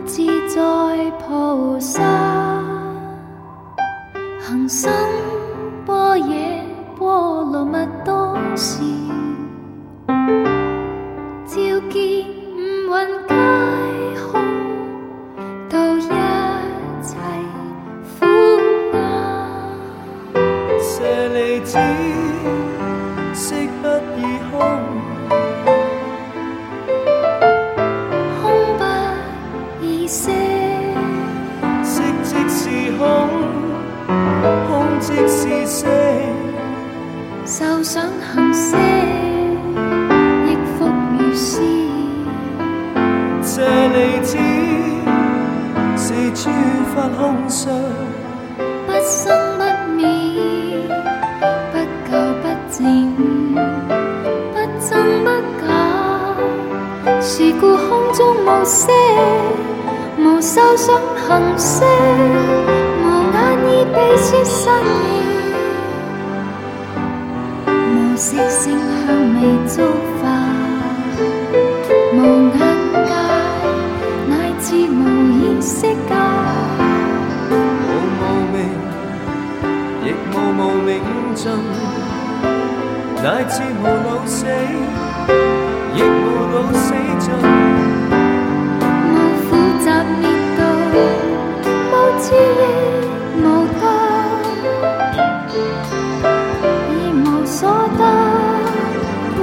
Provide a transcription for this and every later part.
自在菩萨，行深般若波罗蜜多时，照见五蕴皆空，度一切苦厄。 舍利子，色不异空， 空不异色， 色即是空，空即是色。 受想行识，亦复如是。 舍利子，是诸法空相， 不生不灭，不垢不净，不增不減。是故空中無色，無受想行識，無眼耳鼻舌身意，無色聲香味觸法，無眼界，乃至無意識界。 無無明，亦無明盡，乃至無老死，亦無老死盡。 無苦集滅道，無智亦無得，以無所得故。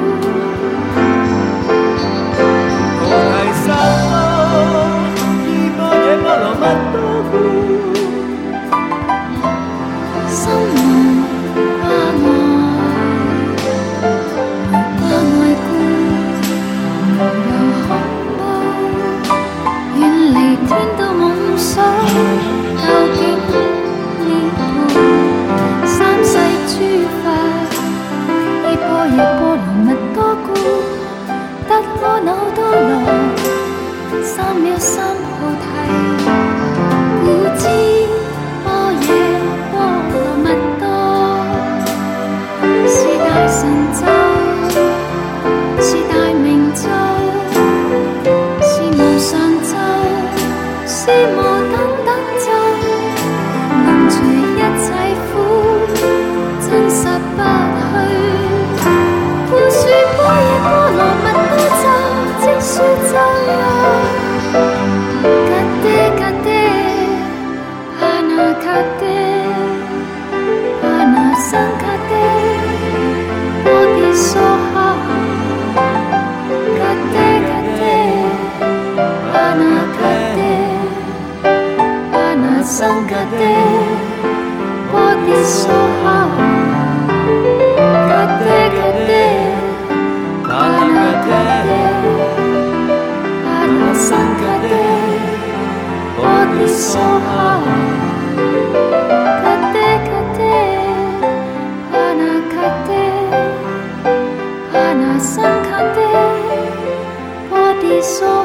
菩提薩依般若波羅蜜多故。 心無掛礙，無掛礙故，無有恐怖，遠離天道夢想，究竟涅槃。三世諸法，依般若波羅蜜多故，得阿耨多羅三藐三菩提。故知般若波羅蜜多是大神咒，是大明咒，是無上咒，是無等等咒，能除一切苦，真實不虛。故說般若波羅蜜多咒，即說咒曰。格爹格爹，阿那格爹，阿那僧格爹，波啲娑哈。格爹格爹，阿那格爹，阿那僧格爹，波啲娑哈。格爹格爹，阿那格爹，阿那僧格爹。波啲娑哈，格爹格爹，阿那格爹，阿那僧格爹，波啲娑。